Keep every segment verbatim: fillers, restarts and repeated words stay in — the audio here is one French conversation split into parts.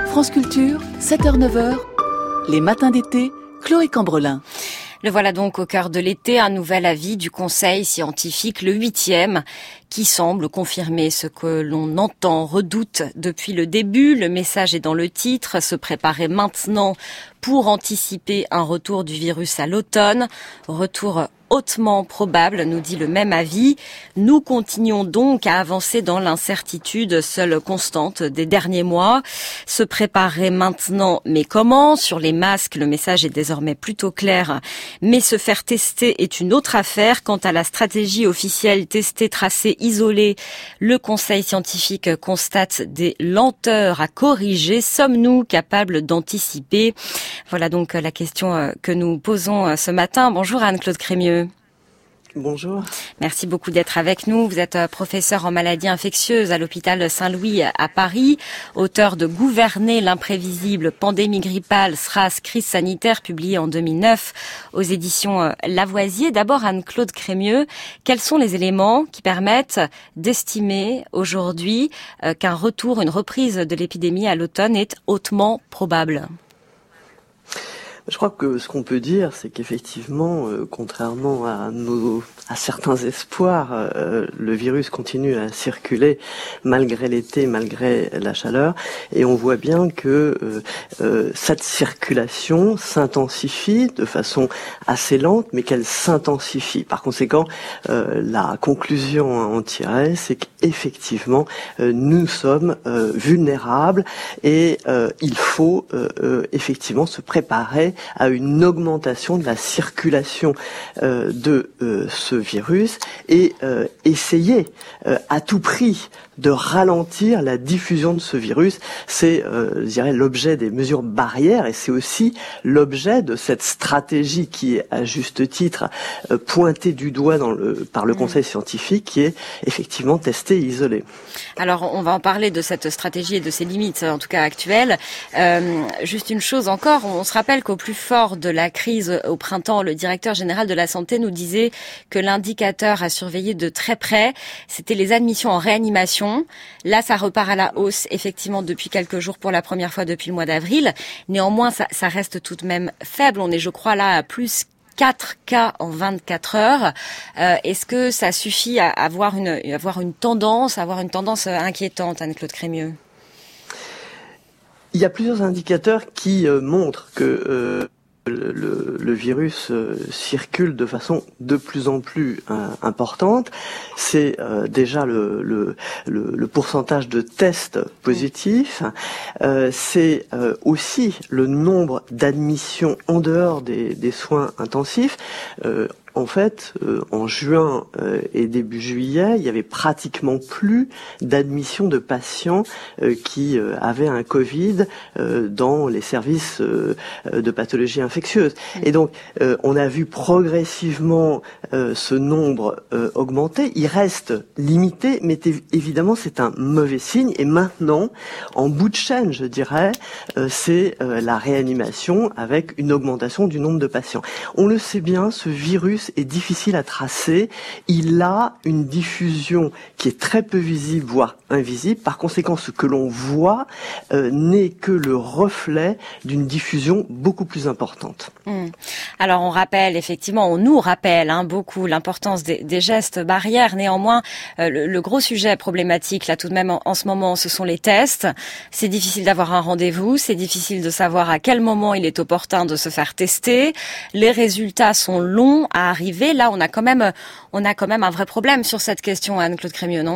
France Culture, sept heures neuf heures, les matins d'été, Chloé Cambrelin. Le voilà donc au cœur de l'été, un nouvel avis du Conseil scientifique, le huitième, qui semble confirmer ce que l'on entend, redoute depuis le début. Le message est dans le titre, se préparer maintenant pour anticiper un retour du virus à l'automne. Retour hautement probable, nous dit le même avis. Nous continuons donc à avancer dans l'incertitude, seule constante des derniers mois. Se préparer maintenant, mais comment? Sur les masques, le message est désormais plutôt clair. Mais se faire tester est une autre affaire. Quant à la stratégie officielle, tester, tracer, isoler, le Conseil scientifique constate des lenteurs à corriger. Sommes-nous capables d'anticiper? Voilà donc la question que nous posons ce matin. Bonjour Anne-Claude Crémieux. Bonjour. Merci beaucoup d'être avec nous. Vous êtes professeur en maladies infectieuses à l'hôpital Saint-Louis à Paris, auteur de Gouverner l'imprévisible, pandémie grippale, SRAS, crise sanitaire, publié en deux mille neuf aux éditions Lavoisier. D'abord, Anne-Claude Crémieux, quels sont les éléments qui permettent d'estimer aujourd'hui qu'un retour, une reprise de l'épidémie à l'automne est hautement probable ? Je crois que ce qu'on peut dire, c'est qu'effectivement, euh, contrairement à nos, à certains espoirs, euh, le virus continue à circuler malgré l'été, malgré la chaleur, et on voit bien que euh, euh, cette circulation s'intensifie de façon assez lente, mais qu'elle s'intensifie. Par conséquent, euh, la conclusion à en tirer, c'est qu'effectivement, euh, nous sommes euh, vulnérables et euh, il faut euh, euh, effectivement se préparer à une augmentation de la circulation euh, de euh, ce virus et euh, essayer euh, à tout prix de ralentir la diffusion de ce virus. C'est, euh, je dirais, l'objet des mesures barrières et c'est aussi l'objet de cette stratégie qui est, à juste titre, euh, pointée du doigt dans le, par le Conseil scientifique, qui est effectivement tester et isoler. Alors, on va en parler de cette stratégie et de ses limites, en tout cas actuelles. Euh, juste une chose encore, on se rappelle qu'au plus fort de la crise au printemps, le directeur général de la santé nous disait que l'indicateur à surveiller de très près, c'était les admissions en réanimation. Là, ça repart à la hausse, effectivement, depuis quelques jours pour la première fois depuis le mois d'avril. Néanmoins, ça, ça reste tout de même faible. On est, je crois, là à plus quatre cas en vingt-quatre heures. Euh, est-ce que ça suffit à avoir une, à avoir une tendance, à avoir une tendance inquiétante, Anne-Claude Crémieux? Il y a plusieurs indicateurs qui euh, montrent que euh, le, le, le virus euh, circule de façon de plus en plus euh, importante. C'est euh, déjà le, le, le, le pourcentage de tests positifs. Euh, c'est euh, aussi le nombre d'admissions en dehors des, des soins intensifs. Euh, En fait, euh, en juin euh, et début juillet, il y avait pratiquement plus d'admission de patients euh, qui euh, avaient un Covid euh, dans les services euh, de pathologie infectieuse. Et donc, euh, on a vu progressivement euh, ce nombre euh, augmenter. Il reste limité, mais évidemment, c'est un mauvais signe. Et maintenant, en bout de chaîne, je dirais, euh, c'est euh, la réanimation avec une augmentation du nombre de patients. On le sait bien, ce virus est difficile à tracer. Il a une diffusion qui est très peu visible, voire invisible. Par conséquent, ce que l'on voit euh, n'est que le reflet d'une diffusion beaucoup plus importante. Mmh. Alors, on rappelle, effectivement, on nous rappelle hein, beaucoup l'importance des, des gestes barrières. Néanmoins, euh, le, le gros sujet problématique, là, tout de même, en, en ce moment, ce sont les tests. C'est difficile d'avoir un rendez-vous. C'est difficile de savoir à quel moment il est opportun de se faire tester. Les résultats sont longs à arriver. Là, on a quand même, on a quand même un vrai problème sur cette question, Anne-Claude Crémieux, non ?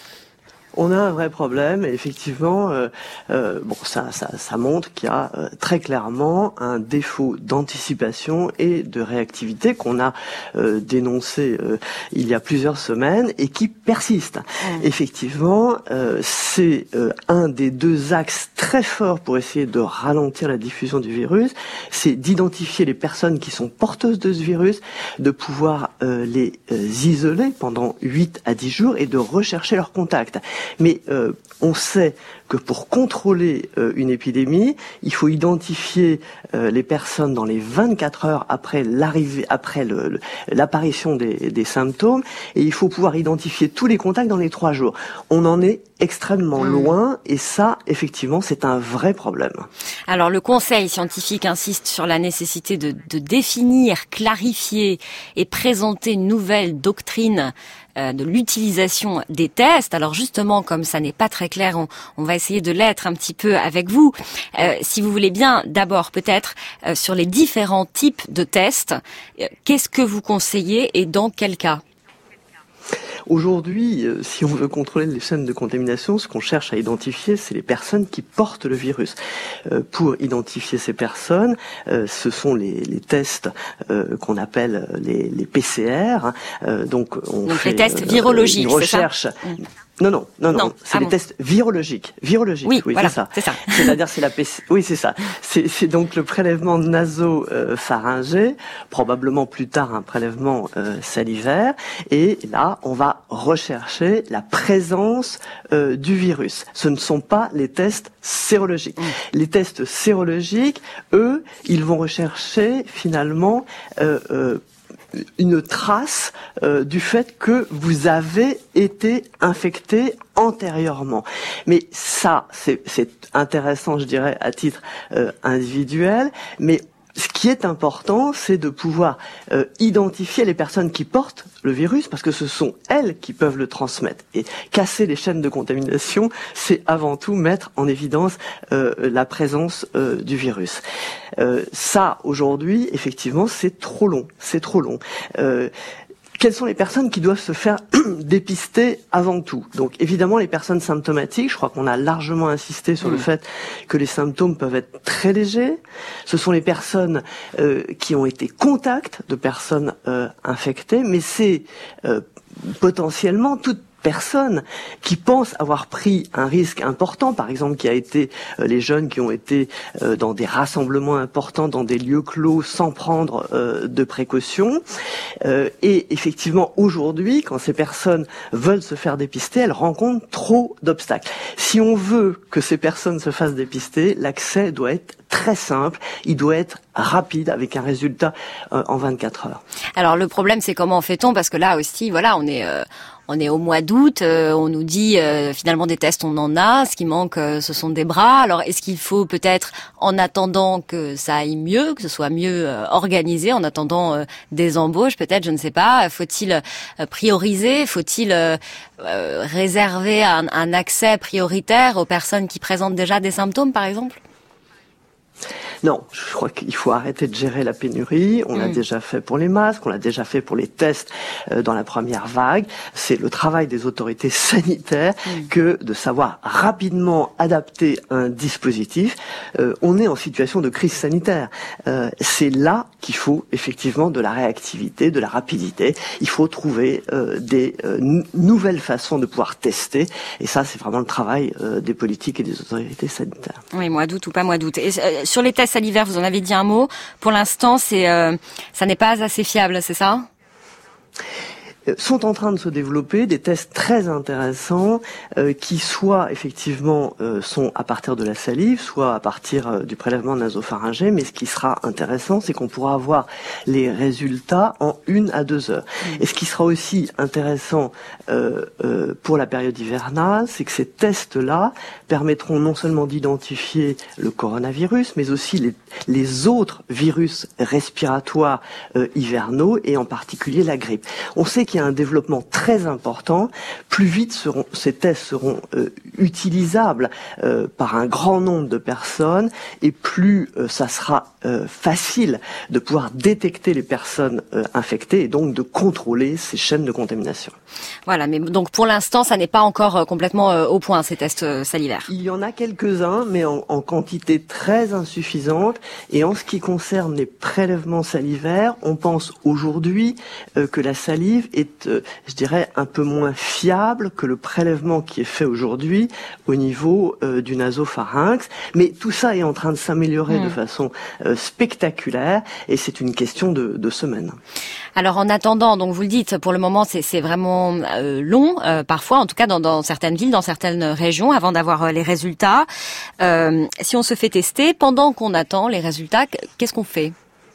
On a un vrai problème et effectivement, euh, euh, bon, ça, ça, ça montre qu'il y a euh, très clairement un défaut d'anticipation et de réactivité qu'on a euh, dénoncé euh, il y a plusieurs semaines et qui persiste. Mmh. Effectivement, euh, c'est euh, un des deux axes très forts pour essayer de ralentir la diffusion du virus, c'est d'identifier les personnes qui sont porteuses de ce virus, de pouvoir euh, les euh, isoler pendant huit à dix jours et de rechercher leurs contacts. Mais euh, on sait que pour contrôler euh, une épidémie, il faut identifier euh, les personnes dans les vingt-quatre heures après l'arrivée, après le, le, l'apparition des, des symptômes, et il faut pouvoir identifier tous les contacts dans les trois jours. On en est extrêmement mmh. loin, et ça, effectivement, c'est un vrai problème. Alors, le Conseil scientifique insiste sur la nécessité de, de définir, clarifier et présenter une nouvelle doctrine euh, de l'utilisation des tests. Alors, justement, comme ça n'est pas très clair, on, on va essayer de l'être un petit peu avec vous. Euh, si vous voulez bien, d'abord, peut-être, euh, sur les différents types de tests, euh, qu'est-ce que vous conseillez et dans quel cas ? Aujourd'hui, euh, si on veut contrôler les chaînes de contamination, ce qu'on cherche à identifier, c'est les personnes qui portent le virus. Euh, pour identifier ces personnes, euh, ce sont les, les tests euh, qu'on appelle les, les P C R. Euh, donc, on donc fait les tests euh, virologiques, une recherche. C'est ça mmh. Non, non, non, non, non. c'est ah des bon. tests virologiques. Virologiques, oui, oui voilà, c'est ça. C'est ça. C'est-à-dire, c'est la P C... Oui, c'est ça. C'est, c'est donc le prélèvement naso-pharyngé, probablement plus tard un prélèvement euh, salivaire, et là, on va rechercher la présence euh, du virus. Ce ne sont pas les tests sérologiques. Mmh. Les tests sérologiques, eux, ils vont rechercher finalement euh, euh, une trace euh, du fait que vous avez été infecté antérieurement. Mais ça, c'est, c'est intéressant, je dirais, à titre euh, individuel, mais ce qui est important, c'est de pouvoir euh, identifier les personnes qui portent le virus, parce que ce sont elles qui peuvent le transmettre. Et casser les chaînes de contamination, c'est avant tout mettre en évidence euh, la présence euh, du virus. Euh, ça, aujourd'hui, effectivement, c'est trop long. C'est trop long. Euh, Quelles sont les personnes qui doivent se faire dépister avant tout? Donc évidemment les personnes symptomatiques, je crois qu'on a largement insisté sur mmh. le fait que les symptômes peuvent être très légers. Ce sont les personnes euh, qui ont été contacts de personnes euh, infectées, mais c'est euh, potentiellement toute personnes qui pensent avoir pris un risque important, par exemple qui a été euh, les jeunes qui ont été euh, dans des rassemblements importants, dans des lieux clos sans prendre euh, de précautions. Euh, et effectivement aujourd'hui, quand ces personnes veulent se faire dépister, elles rencontrent trop d'obstacles. Si on veut que ces personnes se fassent dépister, l'accès doit être très simple, il doit être rapide avec un résultat euh, en vingt-quatre heures. Alors le problème c'est comment fait-on, parce que là aussi voilà on est euh, on est au mois d'août, euh, on nous dit euh, finalement des tests on en a, ce qui manque euh, ce sont des bras. Alors est-ce qu'il faut peut-être en attendant que ça aille mieux, que ce soit mieux euh, organisé, en attendant euh, des embauches peut-être, je ne sais pas, faut-il euh, prioriser, faut-il euh, euh, réserver un, un accès prioritaire aux personnes qui présentent déjà des symptômes par exemple ? Non, je crois qu'il faut arrêter de gérer la pénurie. On mmh. l'a déjà fait pour les masques, on l'a déjà fait pour les tests euh, dans la première vague. C'est le travail des autorités sanitaires mmh. que de savoir rapidement adapter un dispositif. Euh, on est en situation de crise sanitaire. Euh, c'est là qu'il faut effectivement de la réactivité, de la rapidité. Il faut trouver euh, des euh, n- nouvelles façons de pouvoir tester. Et ça, c'est vraiment le travail euh, des politiques et des autorités sanitaires. Oui, mois d'août ou pas mois d'août. Et euh, sur les tests salivaires, vous en avez dit un mot. Pour l'instant, c'est, euh, ça n'est pas assez fiable, c'est ça ? Sont en train de se développer des tests très intéressants euh, qui soit effectivement euh, sont à partir de la salive, soit à partir euh, du prélèvement nasopharyngé, mais ce qui sera intéressant, c'est qu'on pourra avoir les résultats en une à deux heures. Mmh. Et ce qui sera aussi intéressant euh, euh, pour la période hivernale, c'est que ces tests-là permettront non seulement d'identifier le coronavirus, mais aussi les, les autres virus respiratoires euh, hivernaux, et en particulier la grippe. On sait qu'il y a un développement très important, plus vite seront, ces tests seront euh, utilisables euh, par un grand nombre de personnes, et plus euh, ça sera euh, facile de pouvoir détecter les personnes euh, infectées et donc de contrôler ces chaînes de contamination. Voilà, mais donc pour l'instant, ça n'est pas encore euh, complètement euh, au point, ces tests euh, salivaires. Il y en a quelques-uns, mais en, en quantité très insuffisante, et en ce qui concerne les prélèvements salivaires, on pense aujourd'hui euh, que la salive est est, euh, je dirais, un peu moins fiable que le prélèvement qui est fait aujourd'hui au niveau euh, du nasopharynx. Mais tout ça est en train de s'améliorer mmh. de façon euh, spectaculaire, et c'est une question de, de semaines. Alors en attendant, donc vous le dites, pour le moment c'est, c'est vraiment euh, long, euh, parfois, en tout cas dans, dans certaines villes, dans certaines régions, avant d'avoir euh, les résultats. Euh, si on se fait tester, pendant qu'on attend les résultats, qu'est-ce qu'on fait ?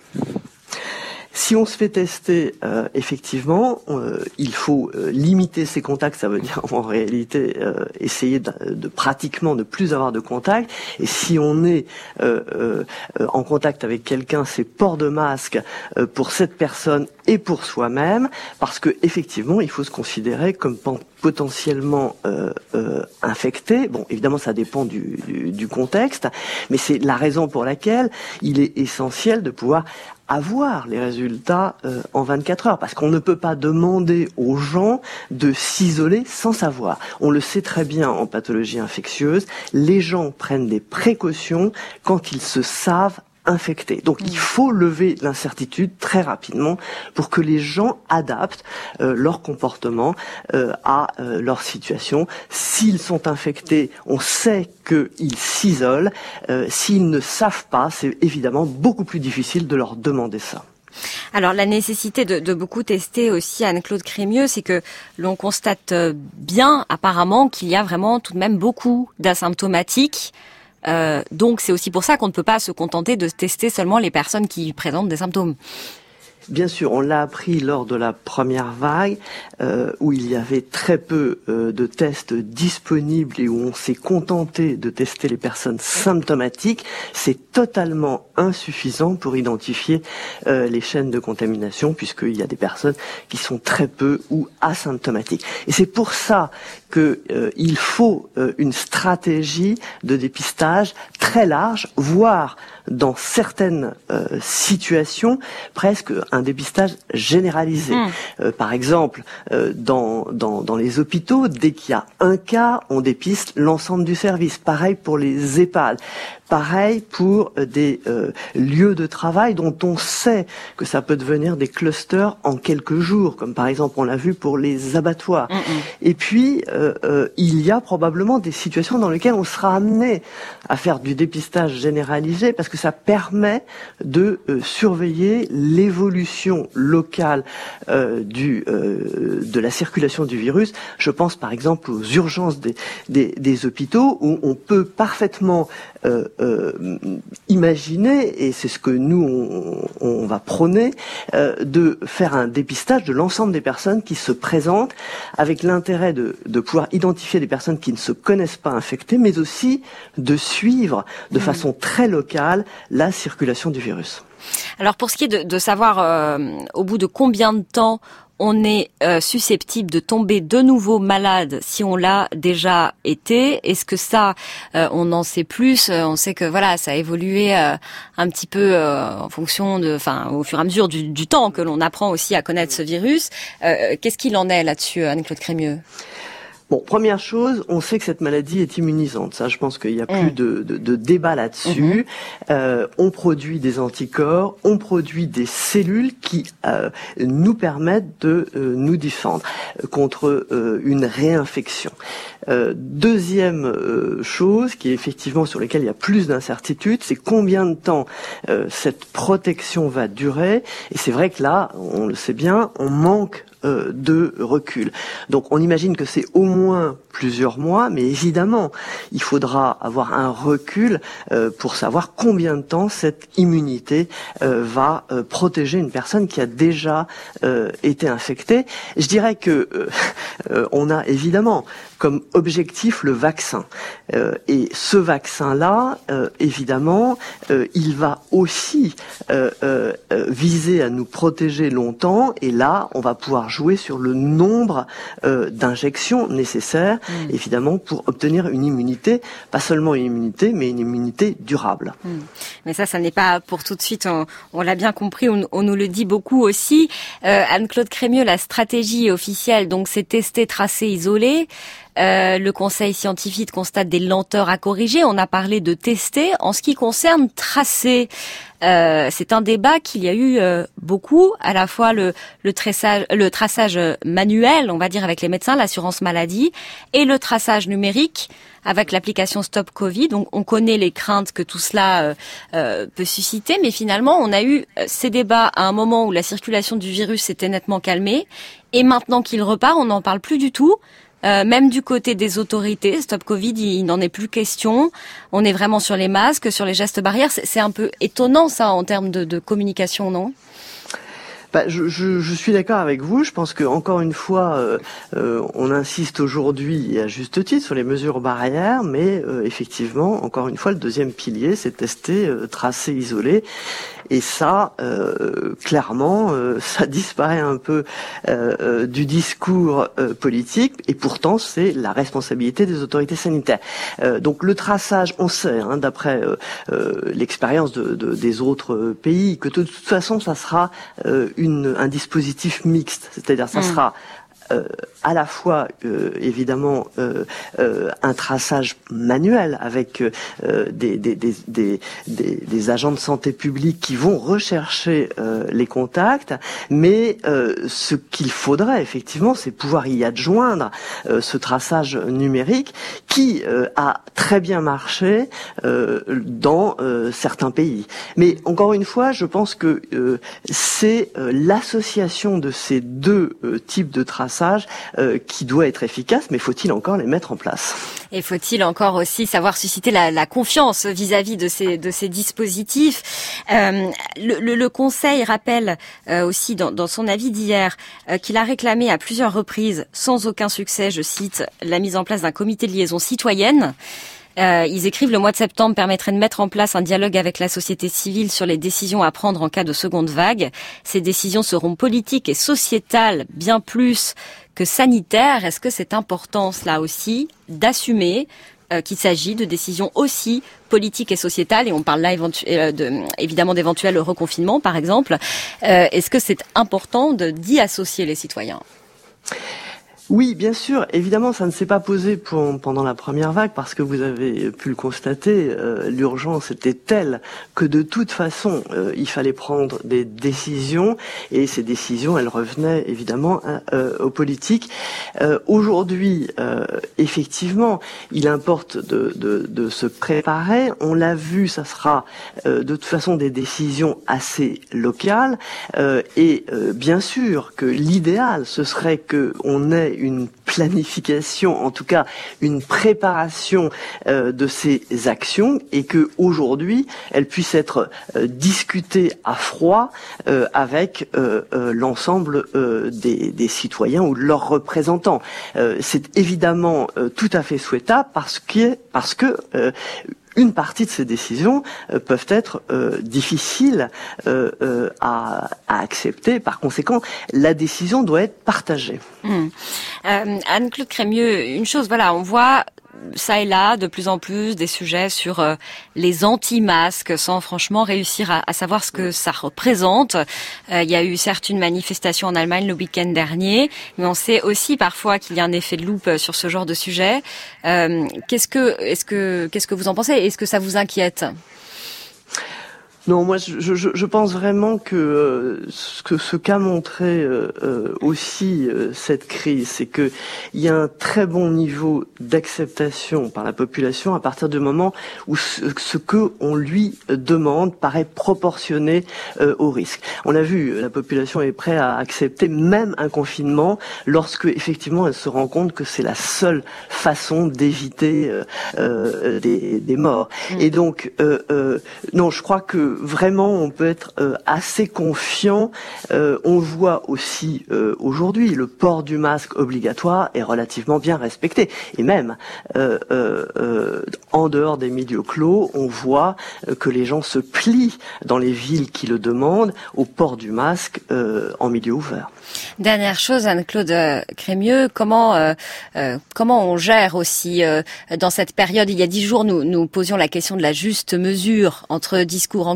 Si on se fait tester, euh, effectivement, euh, il faut euh, limiter ses contacts. Ça veut dire en réalité euh, essayer de, de pratiquement ne plus avoir de contact. Et si on est euh, euh, en contact avec quelqu'un, c'est port de masque euh, pour cette personne et pour soi-même, parce que effectivement, il faut se considérer comme potentiellement euh, euh, infecté. Bon, évidemment, ça dépend du, du, du contexte, mais c'est la raison pour laquelle il est essentiel de pouvoir avoir les résultats euh, en vingt-quatre heures, parce qu'on ne peut pas demander aux gens de s'isoler sans savoir. On le sait très bien en pathologie infectieuse, les gens prennent des précautions quand ils se savent infectés. Donc il faut lever l'incertitude très rapidement pour que les gens adaptent euh, leur comportement euh, à euh, leur situation. S'ils sont infectés, on sait qu'ils s'isolent. Euh, s'ils ne savent pas, c'est évidemment beaucoup plus difficile de leur demander ça. Alors la nécessité de, de beaucoup tester aussi, Anne-Claude Crémieux, c'est que l'on constate bien apparemment qu'il y a vraiment tout de même beaucoup d'asymptomatiques. Euh, donc c'est aussi pour ça qu'on ne peut pas se contenter de tester seulement les personnes qui présentent des symptômes. Bien sûr, on l'a appris lors de la première vague, euh, où il y avait très peu euh, de tests disponibles et où on s'est contenté de tester les personnes symptomatiques. C'est totalement insuffisant pour identifier euh, les chaînes de contamination, puisqu'il y a des personnes qui sont très peu ou asymptomatiques. Et c'est pour ça que euh, il faut euh, une stratégie de dépistage très large, voire dans certaines euh, situations presque un dépistage généralisé. Mmh. Euh, par exemple, euh, dans, dans dans les hôpitaux, dès qu'il y a un cas, on dépiste l'ensemble du service. Pareil pour les EHPAD. Pareil pour des euh, lieux de travail dont on sait que ça peut devenir des clusters en quelques jours, comme par exemple on l'a vu pour les abattoirs. Mmh. Et puis euh, euh, il y a probablement des situations dans lesquelles on sera amené à faire du dépistage généralisé, parce que ça permet de euh, surveiller l'évolution locale euh, du euh, de la circulation du virus. Je pense par exemple aux urgences des des, des hôpitaux, où on peut parfaitement euh, euh, imaginer, et c'est ce que nous on, on va prôner, euh, de faire un dépistage de l'ensemble des personnes qui se présentent, avec l'intérêt de, de pouvoir identifier des personnes qui ne se connaissent pas infectées, mais aussi de suivre de mmh. façon très locale la circulation du virus. Alors pour ce qui est de, de savoir euh, au bout de combien de temps on est euh, susceptible de tomber de nouveau malade si on l'a déjà été, est-ce que ça, euh, on en sait plus? On sait que voilà, ça a évolué euh, un petit peu euh, en fonction de, enfin, au fur et à mesure du, du temps que l'on apprend aussi à connaître ce virus. Euh, qu'est-ce qu'il en est là-dessus, Anne-Claude Crémieux? Bon, première chose, on sait que cette maladie est immunisante. Ça, je pense qu'il n'y a plus mmh. de, de, de débat là-dessus. Mmh. Euh, on produit des anticorps, on produit des cellules qui euh, nous permettent de euh, nous défendre contre euh, une réinfection. Euh, deuxième euh, chose, qui est effectivement sur laquelle il y a plus d'incertitude, c'est combien de temps euh, cette protection va durer. Et c'est vrai que là, on le sait bien, on manque de recul. Donc on imagine que c'est au moins plusieurs mois, mais évidemment, il faudra avoir un recul euh, pour savoir combien de temps cette immunité euh, va euh, protéger une personne qui a déjà euh, été infectée. Je dirais que euh, on a évidemment comme objectif le vaccin. Euh, et ce vaccin-là, euh, évidemment, euh, il va aussi euh, euh, viser à nous protéger longtemps, et là, on va pouvoir jouer sur le nombre euh, d'injections nécessaires, mmh. évidemment, pour obtenir une immunité, pas seulement une immunité, mais une immunité durable. Mmh. Mais ça, ça n'est pas pour tout de suite, on, on l'a bien compris, on, on nous le dit beaucoup aussi. Euh, Anne-Claude Crémieux, la stratégie officielle, donc c'est tester, tracer, isoler. Euh, le conseil scientifique constate des lenteurs à corriger. On a parlé de tester. En ce qui concerne tracer, euh, c'est un débat qu'il y a eu euh, beaucoup, à la fois le, le, traçage, le traçage manuel, on va dire avec les médecins, l'assurance maladie, et le traçage numérique avec l'application Stop Covid. Donc on connaît les craintes que tout cela euh, euh, peut susciter, mais finalement on a eu ces débats à un moment où la circulation du virus s'était nettement calmée, et maintenant qu'il repart, on n'en parle plus du tout. Euh, même du côté des autorités, Stop Covid, il, il n'en est plus question. On est vraiment sur les masques, sur les gestes barrières. C'est, c'est un peu étonnant ça en termes de, de communication, non ? Bah, je, je, je suis d'accord avec vous. Je pense que encore une fois, euh, euh, on insiste aujourd'hui et à juste titre sur les mesures barrières, mais euh, effectivement, encore une fois, le deuxième pilier, c'est tester, euh, tracer, isoler. Et ça, euh, clairement, euh, ça disparaît un peu euh, euh, du discours euh, politique, et pourtant c'est la responsabilité des autorités sanitaires. Euh, donc le traçage, on sait, hein, d'après euh, euh, l'expérience de, de, des autres pays, que de toute façon, ça sera euh, une, un dispositif mixte, c'est-à-dire ça mmh. sera Euh, à la fois euh, évidemment euh, euh, un traçage manuel avec euh, des, des, des, des, des, des agents de santé publique qui vont rechercher euh, les contacts, mais euh, ce qu'il faudrait effectivement, c'est pouvoir y adjoindre euh, ce traçage numérique qui euh, a très bien marché euh, dans euh, certains pays. Mais encore une fois, je pense que euh, c'est euh, l'association de ces deux euh, types de traçage Euh, qui doit être efficace, mais faut-il encore les mettre en place ? Et faut-il encore aussi savoir susciter la, la confiance vis-à-vis de ces, de ces dispositifs ? euh, le, le, le Conseil rappelle euh, aussi dans, dans son avis d'hier euh, qu'il a réclamé à plusieurs reprises, sans aucun succès, je cite, la mise en place d'un comité de liaison citoyenne. Euh, ils écrivent: le mois de septembre permettrait de mettre en place un dialogue avec la société civile sur les décisions à prendre en cas de seconde vague. Ces décisions seront politiques et sociétales bien plus que sanitaires. Est-ce que c'est important, cela aussi, d'assumer euh, qu'il s'agit de décisions aussi politiques et sociétales, et on parle là éventu- euh, de, évidemment d'éventuels reconfinements, par exemple. Euh, est-ce que c'est important de, d'y associer les citoyens ? Oui, bien sûr. Évidemment, ça ne s'est pas posé pour, pendant la première vague parce que vous avez pu le constater, euh, l'urgence était telle que de toute façon, euh, il fallait prendre des décisions, et ces décisions, elles revenaient évidemment euh, aux politiques. Euh, aujourd'hui, euh, effectivement, il importe de, de, de se préparer. On l'a vu, ça sera euh, de toute façon des décisions assez locales, euh, et euh, bien sûr que l'idéal, ce serait que on ait une planification, en tout cas une préparation euh, de ces actions, et que aujourd'hui elles puissent être euh, discutées à froid euh, avec euh, euh, l'ensemble euh, des, des citoyens ou de leurs représentants. Euh, c'est évidemment euh, tout à fait souhaitable parce que parce que euh, une partie de ces décisions euh, peuvent être euh, difficiles euh, euh, à, à accepter. Par conséquent, la décision doit être partagée. Mmh. Euh, Anne-Claude Crémieux, une chose, voilà, on voit ça et là de plus en plus des sujets sur euh, les anti-masques, sans franchement réussir à, à savoir ce que ça représente. Euh, il y a eu certes une manifestation en Allemagne le week-end dernier, mais on sait aussi parfois qu'il y a un effet de loupe sur ce genre de sujet. Euh, qu'est-ce que, est-ce que, qu'est-ce que vous en pensez ? Est-ce que ça vous inquiète ? Non, moi je, je, je pense vraiment que euh, ce que ce qu'a montré euh, euh, aussi euh, cette crise, c'est que il y a un très bon niveau d'acceptation par la population à partir du moment où ce, ce que on lui demande paraît proportionné euh, au risque. On a vu, la population est prête à accepter même un confinement lorsque effectivement elle se rend compte que c'est la seule façon d'éviter euh, euh, des, des morts. Mmh. Et donc euh, euh, non, je crois que vraiment on peut être euh, assez confiant. Euh, on voit aussi euh, aujourd'hui le port du masque obligatoire est relativement bien respecté, et même euh, euh, euh, en dehors des milieux clos, on voit euh, que les gens se plient dans les villes qui le demandent au port du masque euh, en milieu ouvert. Dernière chose, Anne-Claude Crémieux, comment euh, euh, comment on gère aussi euh, dans cette période ? Il y a dix jours, nous nous posions la question de la juste mesure entre discours anxieux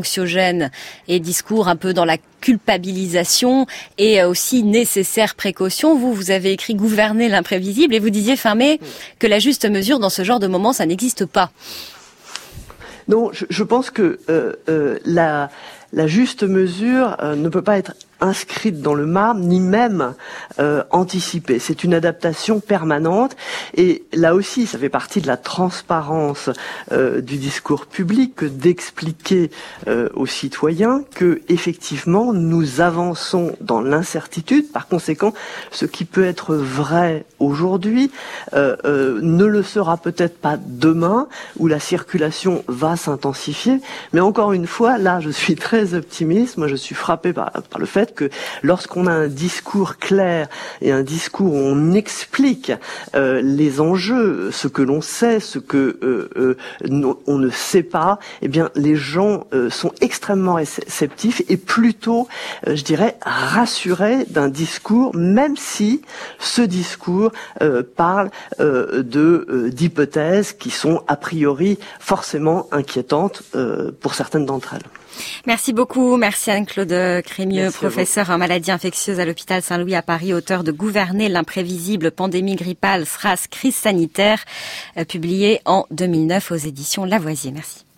anxiogènes et discours un peu dans la culpabilisation et aussi nécessaire précaution. Vous, vous avez écrit gouverner l'imprévisible et vous disiez fin mai que la juste mesure dans ce genre de moment, ça n'existe pas. Non, je, je pense que euh, euh, la, la juste mesure euh, ne peut pas être inscrite dans le marbre, ni même euh, anticipée. C'est une adaptation permanente. Et là aussi, ça fait partie de la transparence euh, du discours public que d'expliquer euh, aux citoyens que, effectivement, nous avançons dans l'incertitude. Par conséquent, ce qui peut être vrai aujourd'hui euh, euh, ne le sera peut-être pas demain, où la circulation va s'intensifier. Mais encore une fois, là, je suis très optimiste. Moi, je suis frappé par, par le fait que lorsqu'on a un discours clair et un discours où on explique euh, les enjeux, ce que l'on sait, ce que euh, euh, on ne sait pas, eh bien les gens euh, sont extrêmement réceptifs et plutôt, euh, je dirais, rassurés d'un discours, même si ce discours euh, parle euh, de euh, d'hypothèses qui sont a priori forcément inquiétantes euh, pour certaines d'entre elles. Merci beaucoup. Merci Anne-Claude Crémieux, professeur en maladies infectieuses à l'hôpital Saint-Louis à Paris, auteur de Gouverner l'imprévisible, pandémie grippale, SRAS, crise sanitaire, publié en deux mille neuf aux éditions Lavoisier. Merci.